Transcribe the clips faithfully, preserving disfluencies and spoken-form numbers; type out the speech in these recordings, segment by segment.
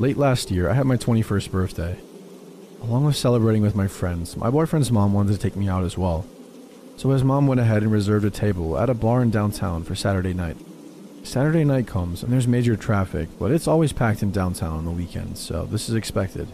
Late last year, I had my twenty-first birthday. Along with celebrating with my friends, my boyfriend's mom wanted to take me out as well. So his mom went ahead and reserved a table at a bar in downtown for Saturday night. Saturday night comes and there's major traffic, but it's always packed in downtown on the weekends, so this is expected.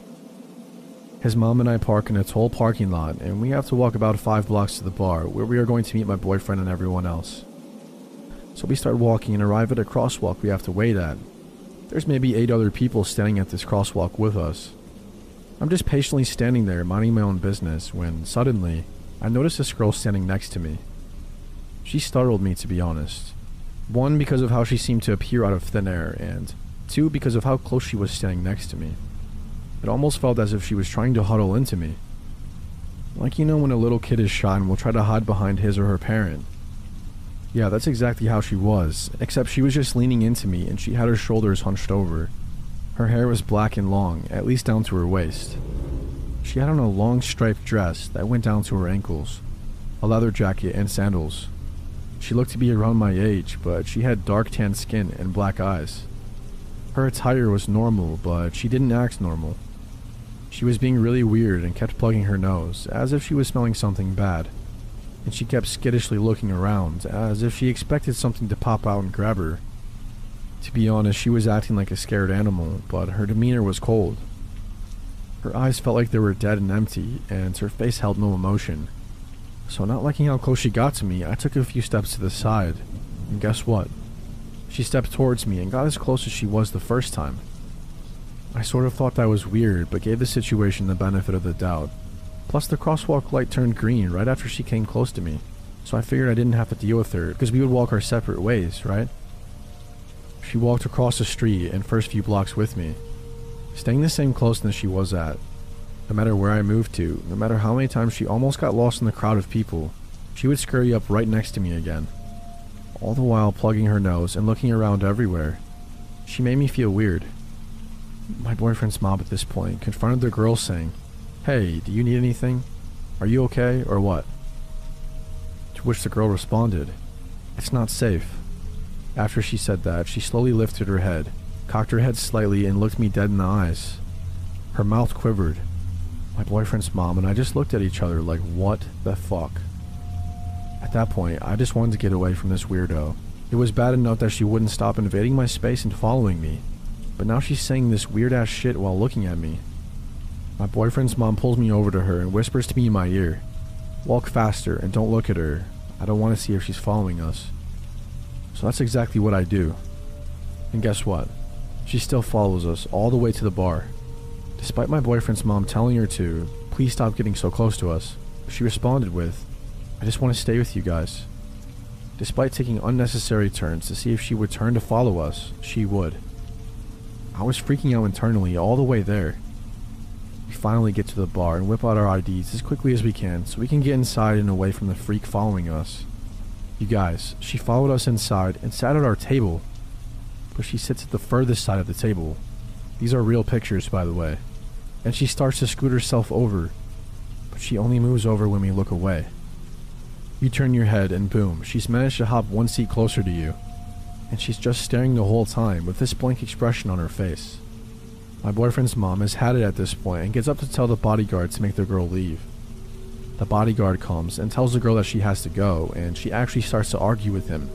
His mom and I park in a toll parking lot, and we have to walk about five blocks to the bar, where we are going to meet my boyfriend and everyone else. So we start walking and arrive at a crosswalk we have to wait at. There's maybe eight other people standing at this crosswalk with us. I'm just patiently standing there, minding my own business, when suddenly, I notice this girl standing next to me. She startled me, to be honest. One, because of how she seemed to appear out of thin air, and two, because of how close she was standing next to me. It almost felt as if she was trying to huddle into me. Like, you know, when a little kid is shy and will try to hide behind his or her parent. Yeah, that's exactly how she was, except she was just leaning into me and she had her shoulders hunched over. Her hair was black and long, at least down to her waist. She had on a long striped dress that went down to her ankles, a leather jacket and sandals. She looked to be around my age, but she had dark tan skin and black eyes. Her attire was normal, but she didn't act normal. She was being really weird and kept plugging her nose, as if she was smelling something bad. And she kept skittishly looking around, as if she expected something to pop out and grab her. To be honest, she was acting like a scared animal, but her demeanor was cold. Her eyes felt like they were dead and empty, and her face held no emotion. So not liking how close she got to me, I took a few steps to the side, and guess what? She stepped towards me and got as close as she was the first time. I sort of thought that was weird, but gave the situation the benefit of the doubt. Plus the crosswalk light turned green right after she came close to me, so I figured I didn't have to deal with her, because we would walk our separate ways, right? She walked across the street and first few blocks with me, staying the same closeness she was at. No matter where I moved to, no matter how many times she almost got lost in the crowd of people, she would scurry up right next to me again. All the while plugging her nose and looking around everywhere. She made me feel weird. My boyfriend's mom at this point confronted the girl saying, "Hey, do you need anything? Are you okay, or what?" To which the girl responded, "It's not safe." After she said that, she slowly lifted her head, cocked her head slightly, and looked me dead in the eyes. Her mouth quivered. My boyfriend's mom and I just looked at each other like, what the fuck? At that point, I just wanted to get away from this weirdo. It was bad enough that she wouldn't stop invading my space and following me, but now she's saying this weird ass shit while looking at me. My boyfriend's mom pulls me over to her and whispers to me in my ear, "Walk faster and don't look at her. I don't want to see if she's following us." So that's exactly what I do. And guess what? She still follows us all the way to the bar. Despite my boyfriend's mom telling her to, "Please stop getting so close to us," she responded with, "I just want to stay with you guys." Despite taking unnecessary turns to see if she would turn to follow us, she would. I was freaking out internally all the way there. We finally get to the bar and whip out our I Ds as quickly as we can so we can get inside and away from the freak following us. You guys, she followed us inside and sat at our table, but she sits at the furthest side of the table. These are real pictures, by the way. And she starts to scoot herself over, but she only moves over when we look away. You turn your head and boom, she's managed to hop one seat closer to you, and she's just staring the whole time with this blank expression on her face. My boyfriend's mom has had it at this point and gets up to tell the bodyguard to make the girl leave. The bodyguard comes and tells the girl that she has to go, and she actually starts to argue with him.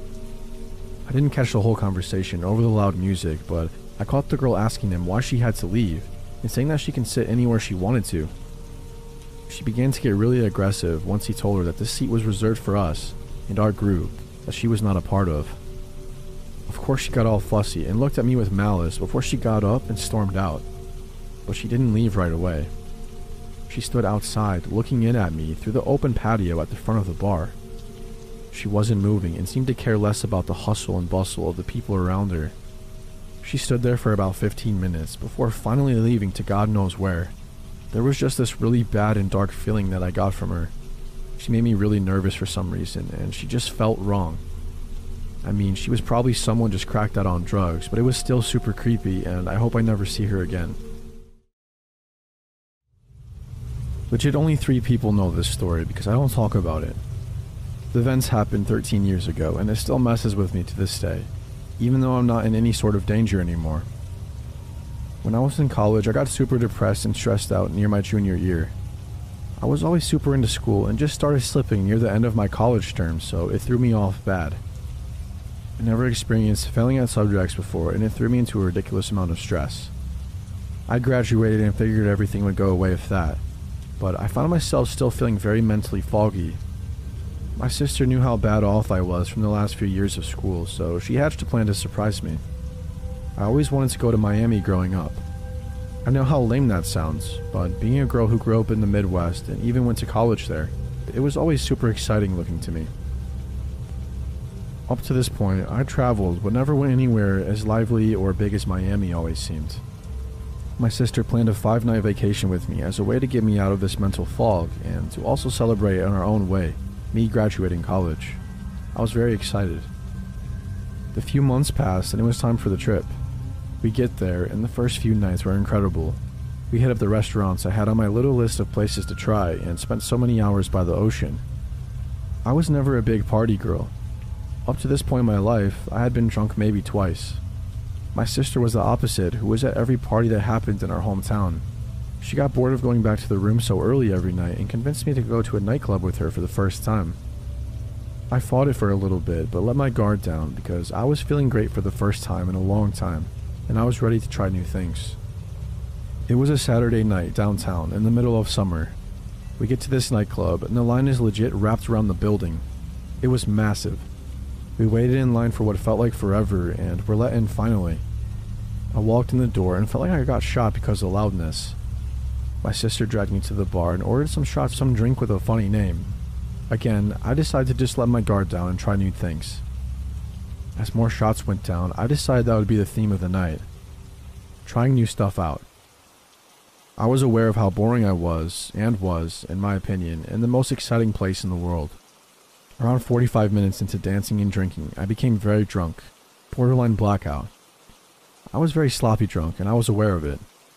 I didn't catch the whole conversation over the loud music, but I caught the girl asking him why she had to leave, and saying that she can sit anywhere she wanted to. She began to get really aggressive once he told her that this seat was reserved for us and our group that she was not a part of. Of course she got all fussy and looked at me with malice before she got up and stormed out, but she didn't leave right away. She stood outside looking in at me through the open patio at the front of the bar. She wasn't moving and seemed to care less about the hustle and bustle of the people around her. She stood there for about fifteen minutes before finally leaving to God knows where. There was just this really bad and dark feeling that I got from her. She made me really nervous for some reason, and she just felt wrong. I mean, she was probably someone just cracked out on drugs, but it was still super creepy, and I hope I never see her again. Legit, only three people know this story because I don't talk about it. The events happened thirteen years ago, and it still messes with me to this day, even though I'm not in any sort of danger anymore. When I was in college, I got super depressed and stressed out near my junior year. I was always super into school and just started slipping near the end of my college term, so it threw me off bad. I never experienced failing at subjects before, and it threw me into a ridiculous amount of stress. I graduated and figured everything would go away with that, but I found myself still feeling very mentally foggy. My sister knew how bad off I was from the last few years of school, so she hatched a plan to surprise me. I always wanted to go to Miami growing up. I know how lame that sounds, but being a girl who grew up in the Midwest and even went to college there, it was always super exciting looking to me. Up to this point, I traveled but never went anywhere as lively or big as Miami always seemed. My sister planned a five-night vacation with me as a way to get me out of this mental fog and to also celebrate in our own way, me graduating college. I was very excited. The few months passed and it was time for the trip. We get there and the first few nights were incredible. We hit up the restaurants I had on my little list of places to try and spent so many hours by the ocean. I was never a big party girl. Up to this point in my life, I had been drunk maybe twice. My sister was the opposite, who was at every party that happened in our hometown. She got bored of going back to the room so early every night and convinced me to go to a nightclub with her for the first time. I fought it for a little bit, but let my guard down because I was feeling great for the first time in a long time, and I was ready to try new things. It was a Saturday night downtown in the middle of summer. We get to this nightclub and the line is legit wrapped around the building. It was massive. We waited in line for what felt like forever and were let in finally. I walked in the door and felt like I got shot because of the loudness. My sister dragged me to the bar and ordered some shots, some drink with a funny name. Again, I decided to just let my guard down and try new things. As more shots went down, I decided that would be the theme of the night. Trying new stuff out. I was aware of how boring I was, and was, in my opinion, in the most exciting place in the world. Around forty-five minutes into dancing and drinking, I became very drunk, borderline blackout. I was very sloppy drunk, and I was aware of it.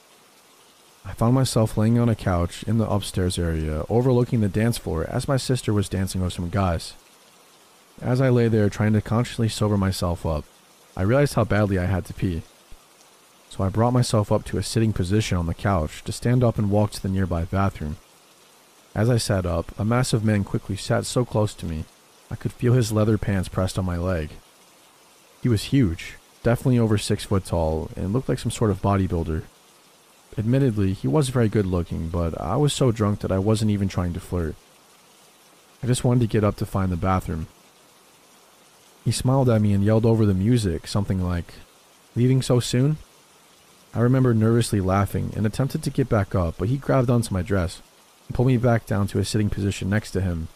I found myself laying on a couch in the upstairs area, overlooking the dance floor as my sister was dancing with some guys. As I lay there trying to consciously sober myself up, I realized how badly I had to pee. So I brought myself up to a sitting position on the couch to stand up and walk to the nearby bathroom. As I sat up, a massive man quickly sat so close to me, I could feel his leather pants pressed on my leg. He was huge, definitely over six foot tall, and looked like some sort of bodybuilder. Admittedly, he was very good looking, but I was so drunk that I wasn't even trying to flirt. I just wanted to get up to find the bathroom. He smiled at me and yelled over the music, something like, "Leaving so soon?" I remember nervously laughing and attempted to get back up, but he grabbed onto my dress and pulled me back down to a sitting position next to him.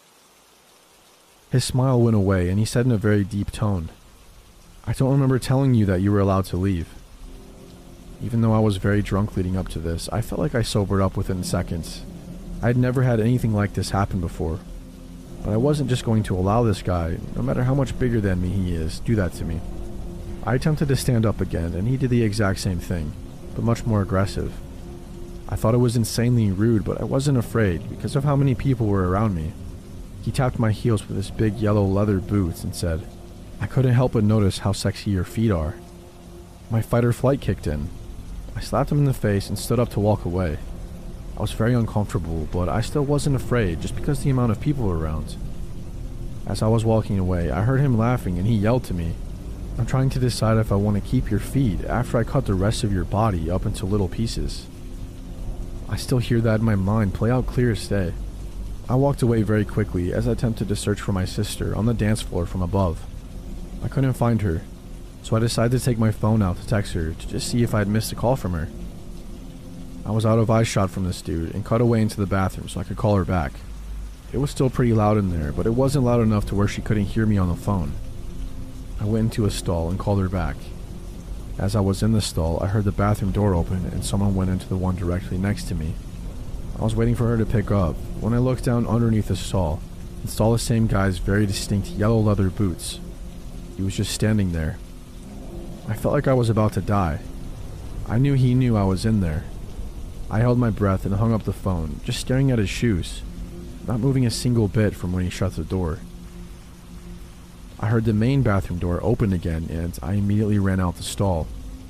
His smile went away and he said in a very deep tone, "I don't remember telling you that you were allowed to leave." Even though I was very drunk leading up to this, I felt like I sobered up within seconds. I had never had anything like this happen before. But I wasn't just going to allow this guy, no matter how much bigger than me he is, do that to me. I attempted to stand up again, and he did the exact same thing, but much more aggressive. I thought it was insanely rude, but I wasn't afraid because of how many people were around me. He tapped my heels with his big yellow leather boots and said, "I couldn't help but notice how sexy your feet are." My fight or flight kicked in. I slapped him in the face and stood up to walk away. I was very uncomfortable, but I still wasn't afraid just because the amount of people were around. As I was walking away, I heard him laughing and he yelled to me, "I'm trying to decide if I want to keep your feet after I cut the rest of your body up into little pieces." I still hear that in my mind play out clear as day. I walked away very quickly as I attempted to search for my sister on the dance floor from above. I couldn't find her, so I decided to take my phone out to text her to just see if I had missed a call from her. I was out of eyeshot from this dude and cut away into the bathroom so I could call her back. It was still pretty loud in there, but it wasn't loud enough to where she couldn't hear me on the phone. I went into a stall and called her back. As I was in the stall, I heard the bathroom door open and someone went into the one directly next to me. I was waiting for her to pick up when I looked down underneath the stall and saw the same guy's very distinct yellow leather boots. He was just standing there. I felt like I was about to die. I knew he knew I was in there. I held my breath and hung up the phone, just staring at his shoes, not moving a single bit from when he shut the door. I heard the main bathroom door open again and I immediately ran out the stall.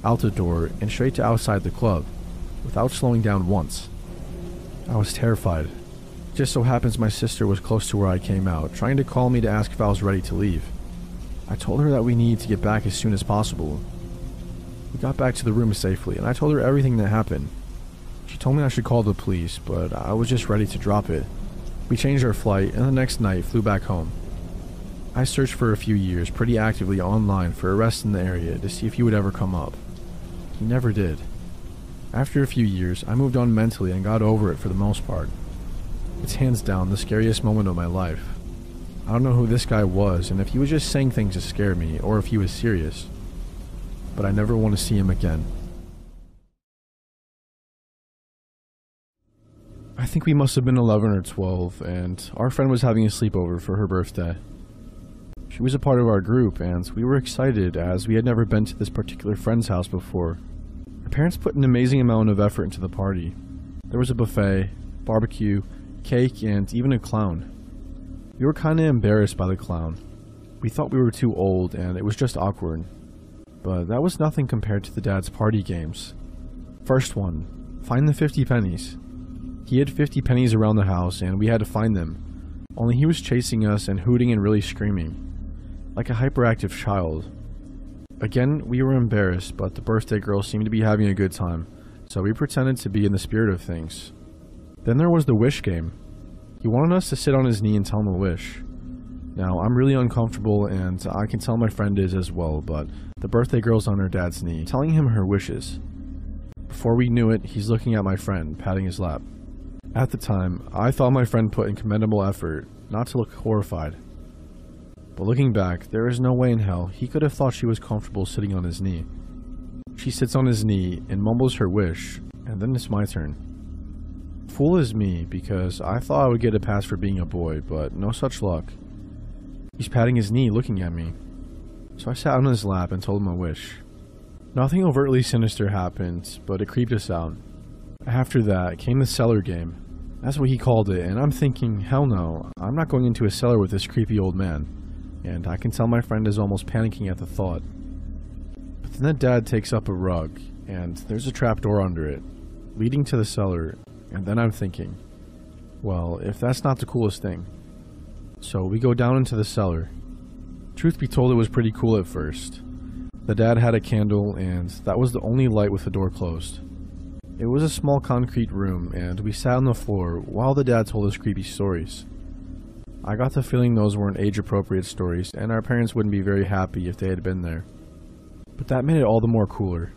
out the door, and straight to outside the club, without slowing down once. I was terrified. It just so happens my sister was close to where I came out, trying to call me to ask if I was ready to leave. I told her that we needed to get back as soon as possible. We got back to the room safely, and I told her everything that happened. She told me I should call the police, but I was just ready to drop it. We changed our flight, and the next night flew back home. I searched for a few years pretty actively online for arrests in the area to see if he would ever come up. He never did. After a few years, I moved on mentally and got over it for the most part. It's hands down the scariest moment of my life. I don't know who this guy was and if he was just saying things to scare me or if he was serious. But I never want to see him again. I think we must have been eleven or twelve, and our friend was having a sleepover for her birthday. She was a part of our group, and we were excited as we had never been to this particular friend's house before. Our parents put an amazing amount of effort into the party. There was a buffet, barbecue, cake, and even a clown. We were kinda embarrassed by the clown. We thought we were too old, and it was just awkward. But that was nothing compared to the dad's party games. First one, find the fifty pennies. He had fifty pennies around the house, and we had to find them. Only he was chasing us and hooting and really screaming, like a hyperactive child. Again, we were embarrassed, but the birthday girl seemed to be having a good time, so we pretended to be in the spirit of things. Then there was the wish game. He wanted us to sit on his knee and tell him a wish. Now, I'm really uncomfortable, and I can tell my friend is as well, but the birthday girl's on her dad's knee, telling him her wishes. Before we knew it, he's looking at my friend, patting his lap. At the time, I thought my friend put in commendable effort not to look horrified. But looking back, there is no way in hell he could have thought she was comfortable sitting on his knee. She sits on his knee and mumbles her wish, and then it's my turn. Fool is me, because I thought I would get a pass for being a boy, but no such luck. He's patting his knee, looking at me. So I sat on his lap and told him a wish. Nothing overtly sinister happened, but it creeped us out. After that came the cellar game. That's what he called it, and I'm thinking, hell no, I'm not going into a cellar with this creepy old man. And I can tell my friend is almost panicking at the thought. But then the dad takes up a rug, and there's a trapdoor under it, leading to the cellar, and then I'm thinking, well, if that's not the coolest thing. So we go down into the cellar. Truth be told, it was pretty cool at first. The dad had a candle, and that was the only light with the door closed. It was a small concrete room, and we sat on the floor while the dad told us creepy stories. I got the feeling those weren't age-appropriate stories, and our parents wouldn't be very happy if they had been there. But that made it all the more cooler.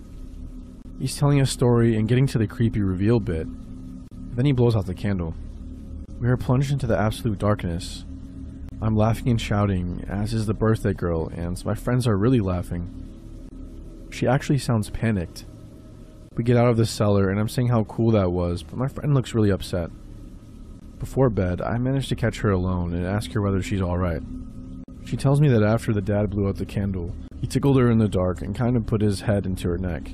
He's telling a story and getting to the creepy reveal bit. Then he blows out the candle. We are plunged into the absolute darkness. I'm laughing and shouting, as is the birthday girl, and my friends are really laughing. She actually sounds panicked. We get out of the cellar, and I'm saying how cool that was, but my friend looks really upset. Before bed, I manage to catch her alone and ask her whether she's alright. She tells me that after the dad blew out the candle, he tickled her in the dark and kind of put his head into her neck.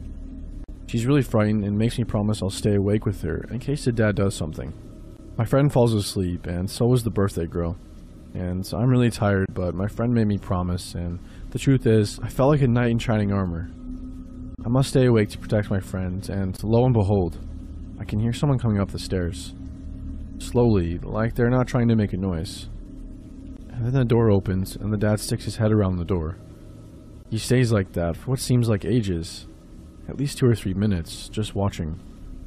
She's really frightened and makes me promise I'll stay awake with her in case the dad does something. My friend falls asleep, and so is the birthday girl. And I'm really tired, but my friend made me promise, and the truth is, I felt like a knight in shining armor. I must stay awake to protect my friend, and lo and behold, I can hear someone coming up the stairs. Slowly, like they're not trying to make a noise. And then the door opens, and the dad sticks his head around the door. He stays like that for what seems like ages. At least two or three minutes, just watching.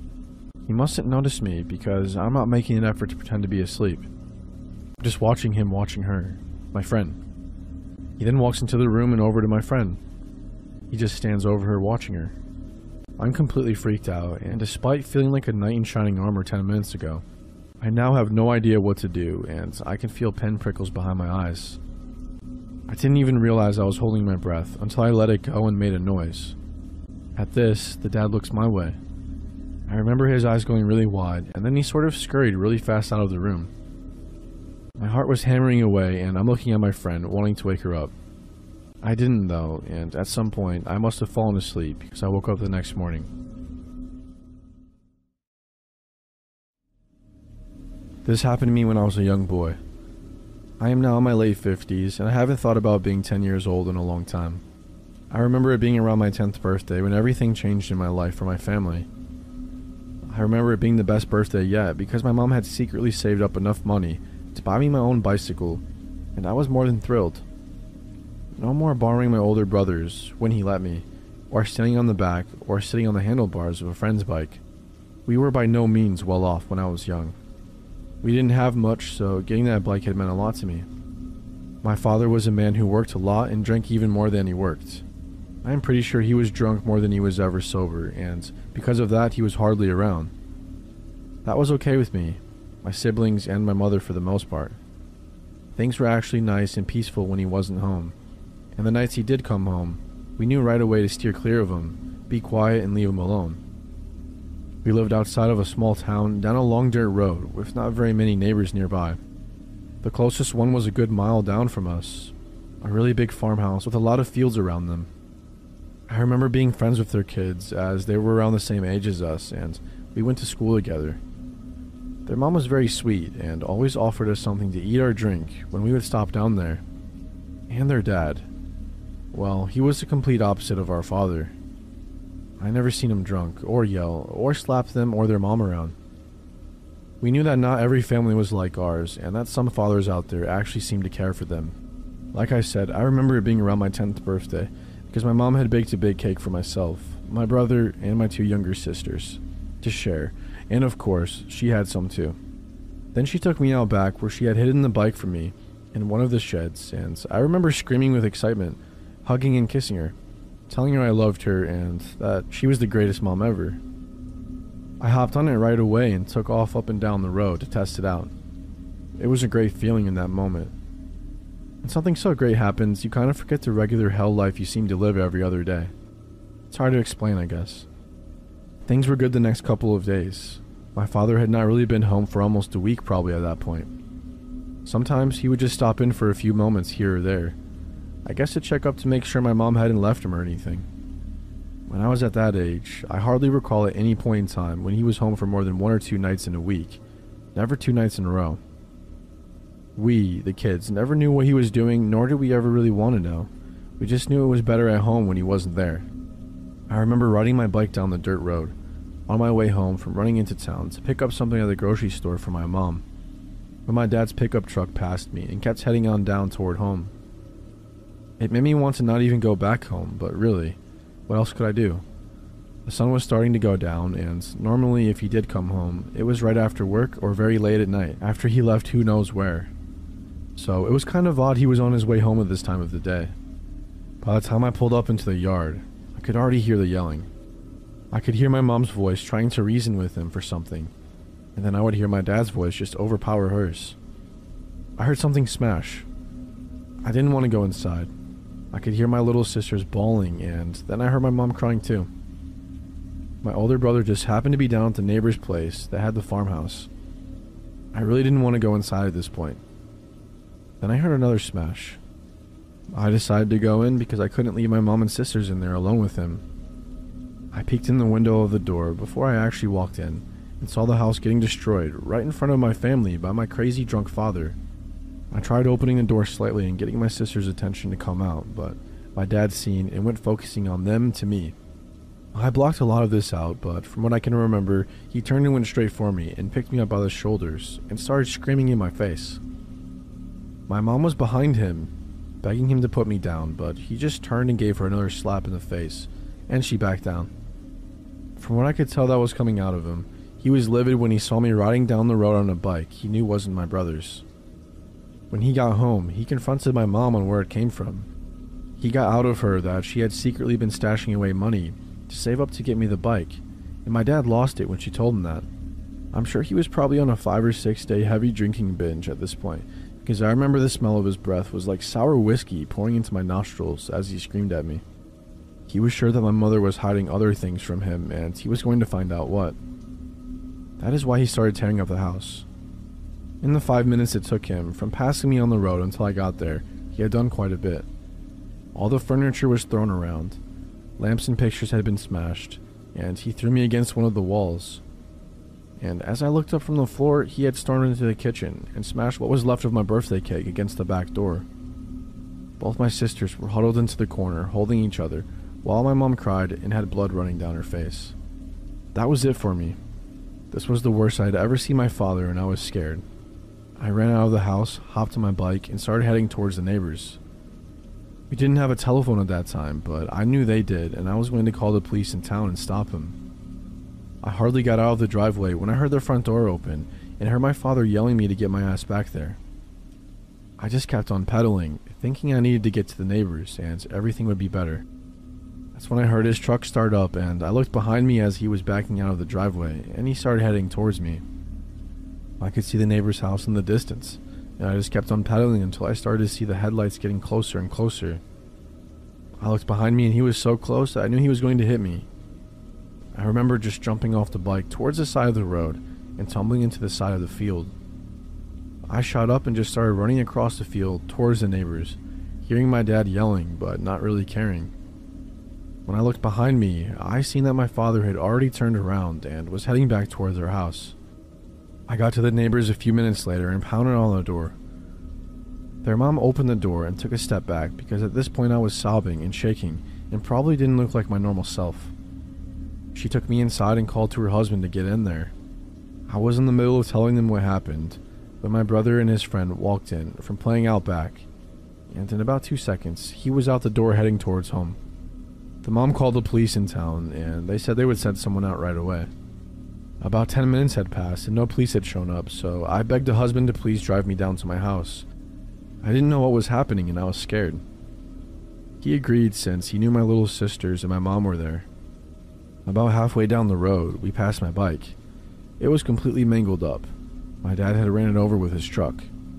He mustn't notice me, because I'm not making an effort to pretend to be asleep. I'm just watching him watching her, my friend. He then walks into the room and over to my friend. He just stands over her watching her. I'm completely freaked out, and despite feeling like a knight in shining armor ten minutes ago, I now have no idea what to do, and I can feel pin prickles behind my eyes. I didn't even realize I was holding my breath until I let it go and made a noise. At this, the dad looks my way. I remember his eyes going really wide, and then he sort of scurried really fast out of the room. My heart was hammering away, and I'm looking at my friend, wanting to wake her up. I didn't though, and at some point, I must have fallen asleep because I woke up the next morning. This happened to me when I was a young boy. I am now in my late fifties, and I haven't thought about being ten years old in a long time. I remember it being around my tenth birthday when everything changed in my life for my family. I remember it being the best birthday yet because my mom had secretly saved up enough money to buy me my own bicycle, and I was more than thrilled. No more borrowing my older brother's when he let me, or standing on the back or sitting on the handlebars of a friend's bike. We were by no means well off when I was young. We didn't have much, so getting that bike had meant a lot to me. My father was a man who worked a lot and drank even more than he worked. I am pretty sure he was drunk more than he was ever sober, and because of that, he was hardly around. That was okay with me, my siblings, and my mother for the most part. Things were actually nice and peaceful when he wasn't home, and the nights he did come home, we knew right away to steer clear of him, be quiet, and leave him alone. We lived outside of a small town down a long dirt road with not very many neighbors nearby. The closest one was a good mile down from us, a really big farmhouse with a lot of fields around them. I remember being friends with their kids as they were around the same age as us and we went to school together. Their mom was very sweet and always offered us something to eat or drink when we would stop down there. And their dad. Well, he was the complete opposite of our father. I never seen him drunk, or yell, or slap them or their mom around. We knew that not every family was like ours, and that some fathers out there actually seemed to care for them. Like I said, I remember it being around my tenth birthday, because my mom had baked a big cake for myself, my brother, and my two younger sisters, to share, and of course, she had some too. Then she took me out back where she had hidden the bike from me in one of the sheds, and I remember screaming with excitement, hugging and kissing her, telling her I loved her and that she was the greatest mom ever. I hopped on it right away and took off up and down the road to test it out. It was a great feeling in that moment. When something so great happens, you kind of forget the regular hell life you seem to live every other day. It's hard to explain, I guess. Things were good the next couple of days. My father had not really been home for almost a week probably at that point. Sometimes he would just stop in for a few moments here or there. I guess to check up to make sure my mom hadn't left him or anything. When I was at that age, I hardly recall at any point in time when he was home for more than one or two nights in a week. Never two nights in a row. We, the kids, never knew what he was doing, nor did we ever really want to know. We just knew it was better at home when he wasn't there. I remember riding my bike down the dirt road, on my way home from running into town to pick up something at the grocery store for my mom, when my dad's pickup truck passed me and kept heading on down toward home. It made me want to not even go back home, but really, what else could I do? The sun was starting to go down, and normally if he did come home, it was right after work or very late at night, after he left who knows where. So it was kind of odd he was on his way home at this time of the day. By the time I pulled up into the yard, I could already hear the yelling. I could hear my mom's voice trying to reason with him for something, and then I would hear my dad's voice just overpower hers. I heard something smash. I didn't want to go inside. I could hear my little sisters bawling, and then I heard my mom crying too. My older brother just happened to be down at the neighbor's place that had the farmhouse. I really didn't want to go inside at this point. Then I heard another smash. I decided to go in because I couldn't leave my mom and sisters in there alone with him. I peeked in the window of the door before I actually walked in and saw the house getting destroyed right in front of my family by my crazy drunk father. I tried opening the door slightly and getting my sister's attention to come out, but my dad seen and went focusing on them to me. I blocked a lot of this out, but from what I can remember, he turned and went straight for me and picked me up by the shoulders and started screaming in my face. My mom was behind him, begging him to put me down, but he just turned and gave her another slap in the face, and she backed down. From what I could tell that was coming out of him, he was livid when he saw me riding down the road on a bike he knew wasn't my brother's. When he got home, he confronted my mom on where it came from. He got out of her that she had secretly been stashing away money to save up to get me the bike, and my dad lost it when she told him that. I'm sure he was probably on a five or six day heavy drinking binge at this point, because I remember the smell of his breath was like sour whiskey pouring into my nostrils as he screamed at me. He was sure that my mother was hiding other things from him, and he was going to find out what. That is why he started tearing up the house. In the five minutes it took him from passing me on the road until I got there, he had done quite a bit. All the furniture was thrown around, lamps and pictures had been smashed, and he threw me against one of the walls. And as I looked up from the floor, he had stormed into the kitchen and smashed what was left of my birthday cake against the back door. Both my sisters were huddled into the corner, holding each other, while my mom cried and had blood running down her face. That was it for me. This was the worst I'd ever seen my father, and I was scared. I ran out of the house, hopped on my bike, and started heading towards the neighbors. We didn't have a telephone at that time, but I knew they did, and I was going to call the police in town and stop him. I hardly got out of the driveway when I heard their front door open and heard my father yelling me to get my ass back there. I just kept on pedaling, thinking I needed to get to the neighbors and everything would be better. That's when I heard his truck start up, and I looked behind me as he was backing out of the driveway, and he started heading towards me. I could see the neighbor's house in the distance, and I just kept on pedaling until I started to see the headlights getting closer and closer. I looked behind me and he was so close that I knew he was going to hit me. I remember just jumping off the bike towards the side of the road and tumbling into the side of the field. I shot up and just started running across the field towards the neighbors, hearing my dad yelling but not really caring. When I looked behind me, I seen that my father had already turned around and was heading back towards their house. I got to the neighbors a few minutes later and pounded on the door. Their mom opened the door and took a step back because at this point I was sobbing and shaking and probably didn't look like my normal self. She took me inside and called to her husband to get in there. I was in the middle of telling them what happened, but my brother and his friend walked in from playing out back, and in about two seconds, he was out the door heading towards home. The mom called the police in town, and they said they would send someone out right away. About ten minutes had passed and no police had shown up, so I begged the husband to please drive me down to my house. I didn't know what was happening and I was scared. He agreed since he knew my little sisters and my mom were there. About halfway down the road, we passed my bike. It was completely mangled up. My dad had ran it over with his truck.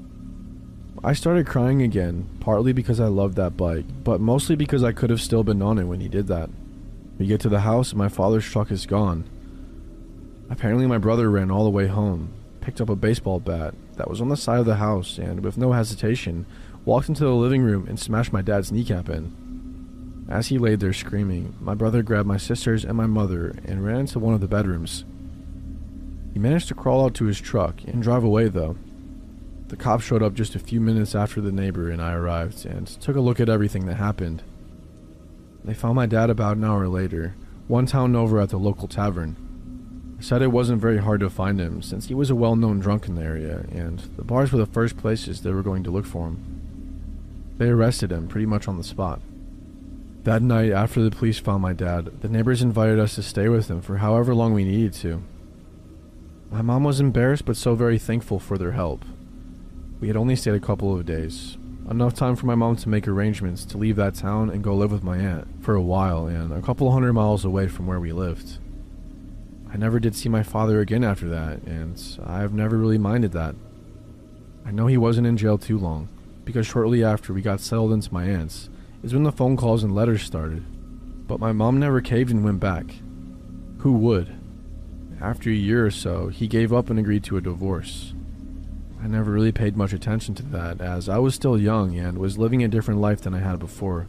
I started crying again, partly because I loved that bike, but mostly because I could have still been on it when he did that. We get to the house and my father's truck is gone. Apparently my brother ran all the way home, picked up a baseball bat that was on the side of the house, and with no hesitation, walked into the living room and smashed my dad's kneecap in. As he laid there screaming, my brother grabbed my sisters and my mother and ran into one of the bedrooms. He managed to crawl out to his truck and drive away though. The cops showed up just a few minutes after the neighbor and I arrived and took a look at everything that happened. They found my dad about an hour later, one town over at the local tavern. They said it wasn't very hard to find him since he was a well-known drunk in the area and the bars were the first places they were going to look for him. They arrested him pretty much on the spot. That night after the police found my dad, the neighbors invited us to stay with them for however long we needed to. My mom was embarrassed but so very thankful for their help. We had only stayed a couple of days, enough time for my mom to make arrangements to leave that town and go live with my aunt for a while and a couple hundred miles away from where we lived. I never did see my father again after that, and I have never really minded that. I know he wasn't in jail too long, because shortly after we got settled into my aunt's is when the phone calls and letters started, but my mom never caved and went back. Who would? After a year or so, he gave up and agreed to a divorce. I never really paid much attention to that, as I was still young and was living a different life than I had before.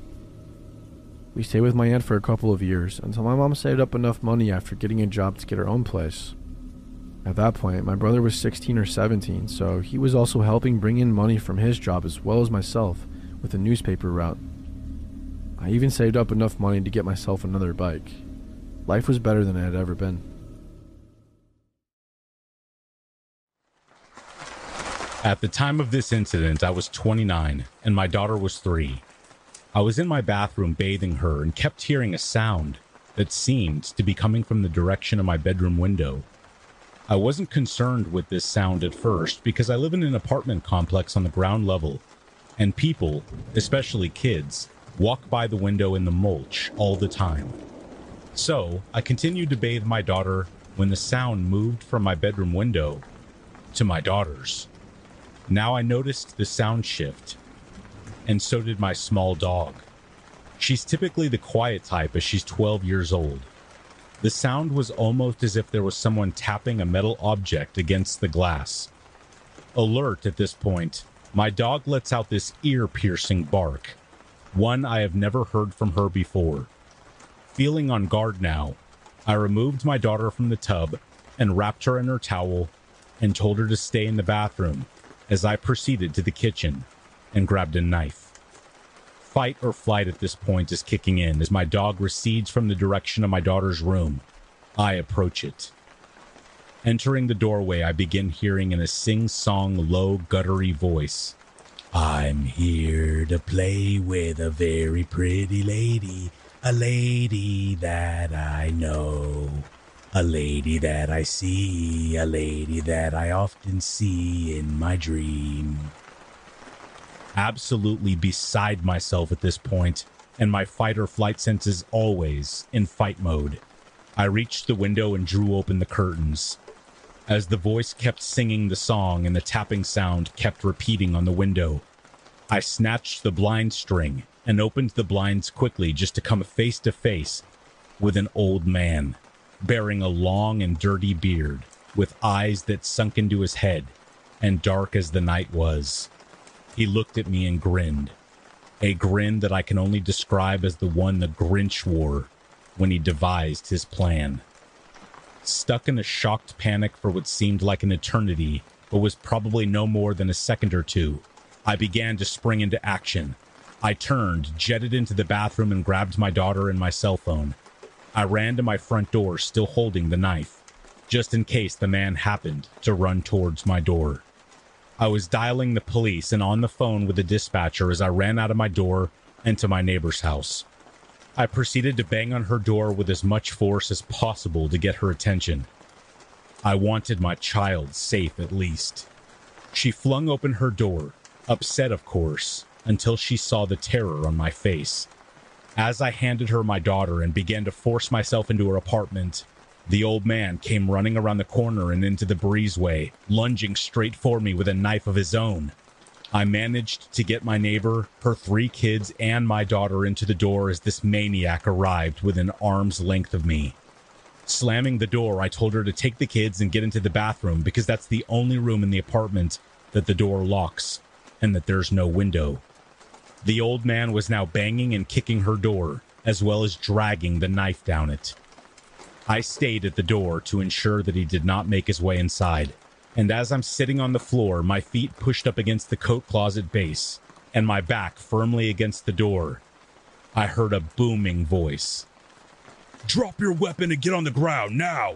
We stayed with my aunt for a couple of years, until my mom saved up enough money after getting a job to get her own place. At that point, my brother was sixteen or seventeen, so he was also helping bring in money from his job as well as myself with the newspaper route. I even saved up enough money to get myself another bike. Life was better than it had ever been. At the time of this incident, I was twenty-nine, and my daughter was three. I was in my bathroom bathing her and kept hearing a sound that seemed to be coming from the direction of my bedroom window. I wasn't concerned with this sound at first because I live in an apartment complex on the ground level, and people, especially kids, walk by the window in the mulch all the time. So, I continued to bathe my daughter when the sound moved from my bedroom window to my daughter's. Now I noticed the sound shift, and so did my small dog. She's typically the quiet type as she's twelve years old. The sound was almost as if there was someone tapping a metal object against the glass. Alert at this point, my dog lets out this ear-piercing bark, one I have never heard from her before. Feeling on guard now, I removed my daughter from the tub and wrapped her in her towel and told her to stay in the bathroom as I proceeded to the kitchen and grabbed a knife. Fight or flight at this point is kicking in as my dog recedes from the direction of my daughter's room. I approach it. Entering the doorway, I begin hearing in a sing-song, low, guttury voice, "I'm here to play with a very pretty lady, a lady that I know, a lady that I see, a lady that I often see in my dream." Absolutely beside myself at this point, and my fight or flight senses always in fight mode, I reached the window and drew open the curtains. As the voice kept singing the song and the tapping sound kept repeating on the window, I snatched the blind string and opened the blinds quickly just to come face to face with an old man, bearing a long and dirty beard, with eyes that sunk into his head and dark as the night was. He looked at me and grinned, a grin that I can only describe as the one the Grinch wore when he devised his plan. Stuck in a shocked panic for what seemed like an eternity, but was probably no more than a second or two, I began to spring into action. I turned, jetted into the bathroom, and grabbed my daughter and my cell phone. I ran to my front door, still holding the knife, just in case the man happened to run towards my door. I was dialing the police and on the phone with the dispatcher as I ran out of my door and to my neighbor's house. I proceeded to bang on her door with as much force as possible to get her attention. I wanted my child safe at least. She flung open her door, upset of course, until she saw the terror on my face. As I handed her my daughter and began to force myself into her apartment, the old man came running around the corner and into the breezeway, lunging straight for me with a knife of his own. I managed to get my neighbor, her three kids, and my daughter into the door as this maniac arrived within arm's length of me. Slamming the door, I told her to take the kids and get into the bathroom because that's the only room in the apartment that the door locks and that there's no window. The old man was now banging and kicking her door, as well as dragging the knife down it. I stayed at the door to ensure that he did not make his way inside, and as I'm sitting on the floor, my feet pushed up against the coat closet base, and my back firmly against the door, I heard a booming voice. "Drop your weapon and get on the ground, now!"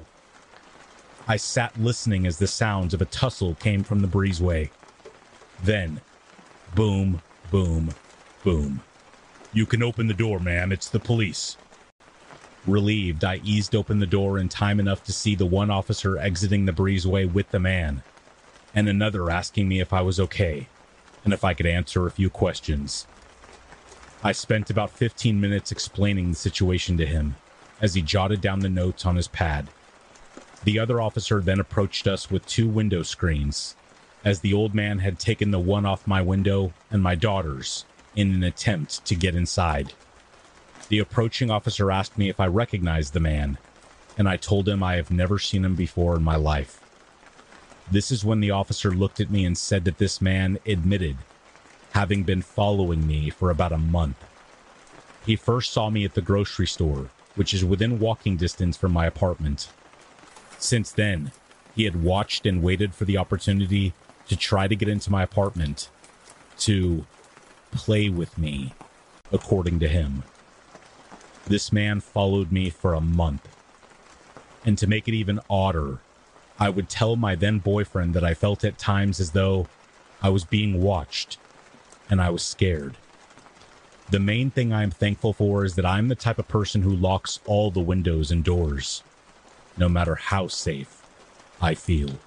I sat listening as the sounds of a tussle came from the breezeway. Then, boom, boom, boom. "You can open the door, ma'am. It's the police." Relieved, I eased open the door in time enough to see the one officer exiting the breezeway with the man, and another asking me if I was okay, and if I could answer a few questions. I spent about fifteen minutes explaining the situation to him, as he jotted down the notes on his pad. The other officer then approached us with two window screens, as the old man had taken the one off my window and my daughter's in an attempt to get inside. The approaching officer asked me if I recognized the man, and I told him I have never seen him before in my life. This is when the officer looked at me and said that this man admitted having been following me for about a month. He first saw me at the grocery store, which is within walking distance from my apartment. Since then, he had watched and waited for the opportunity to try to get into my apartment, to play with me, according to him. This man followed me for a month. And to make it even odder, I would tell my then boyfriend that I felt at times as though I was being watched, and I was scared. The main thing I am thankful for is that I'm the type of person who locks all the windows and doors, no matter how safe I feel.